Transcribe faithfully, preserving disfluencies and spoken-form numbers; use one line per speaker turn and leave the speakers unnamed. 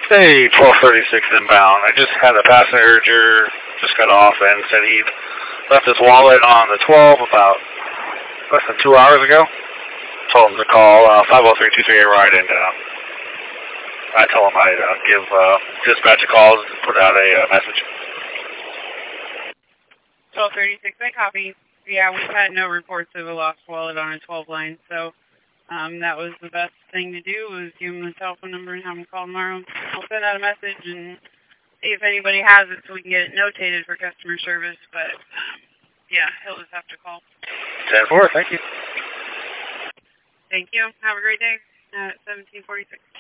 Hey, twelve thirty-six inbound. I just had a passenger just got off and said he'd left his wallet on the twelve about less than two hours ago. Told him to call uh, five oh three, two three eight ride, and uh, I told him I'd uh, give uh, dispatch a call and put out a uh, message.
twelve thirty-six, I copy. Yeah, we've had no reports of a lost wallet on a twelve line, so um, that was the best thing to do was give him the telephone number and have him call tomorrow. I'll send out a message and see if anybody has it so we can get it notated for customer service, but um, yeah, he'll just have to call.
ten four, thank you.
Thank you. Have a great day at seventeen forty-six.